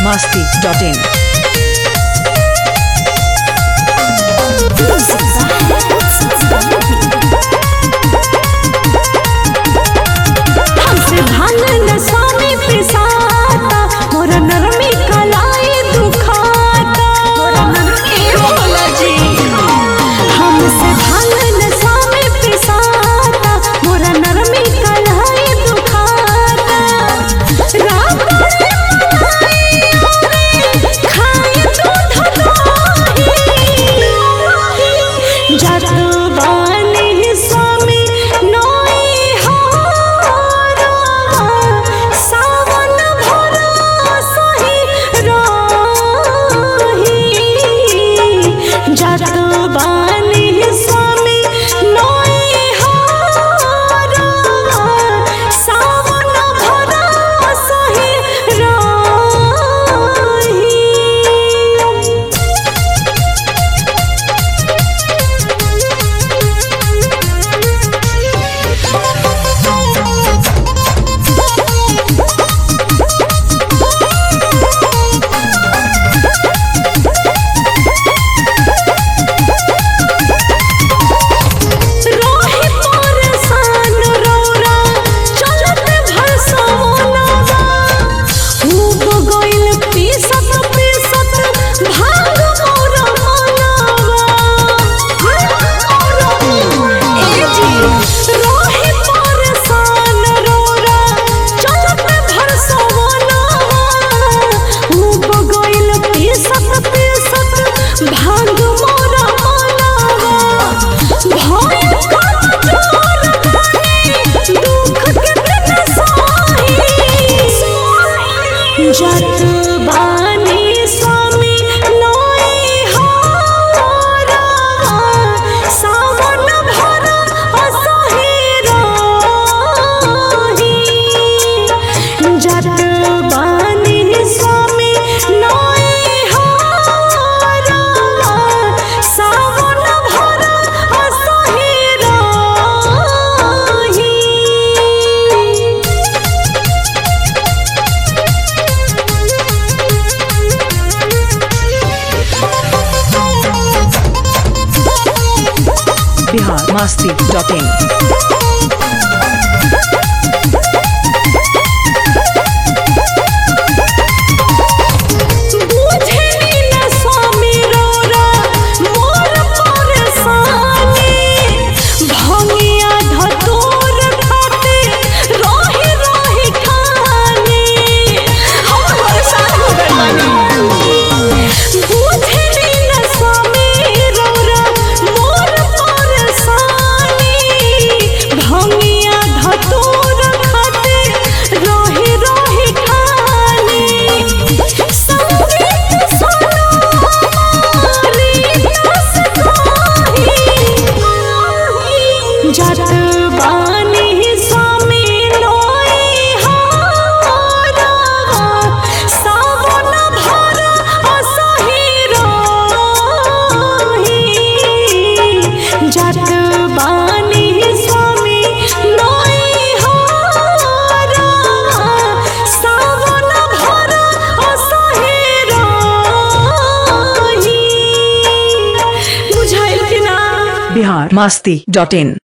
masti.in. हमसे भांगन स्वामी पिसाता मोरा नरमी कलाई दुखाता भोला जी। हमसे भांगन स्वामी पिसाता मोरा नरमी कलाई दुखाता रात खाए दूध दही जत बानी स्वामी नोई हारा सावन भरा सही राही जत बानी स्वामी नोई हारा सावन भरा सही राही। रोही परेशान रौरा चलत भरसवनवा खूब गइल पीसत पीसत भाग मोर मनवा। ए जी रोही परेशान रौरा चलत भरसवनवा खूब गइल पीसत पीसत भाग मोर मनवा। भय कमजोर बनी दुख कितना सही जत बानी स्वामी नोई हारा सावन भरा असही राही जत बानी स्वामी नोई हारा सावन भरा असही राही। Bihar masti.in. बुझनी न स्वामी रौरा मोर परेशानी भंगिया धतूर खाते रोही रोही खानी हम परेशान हो गए बानी। बुझनी न स्वामी रौरा मोर परेशानी भंगिया धतूर खाते रोही रोही खानी संगीत सुनो हमारी रस गाही जत बानी स्वामी नोई हारा सावन भरा असही राही जत बानी स्वामी नोई हारा सावन भरा असही राही। बुझाइल कि ना? Bihar masti.in.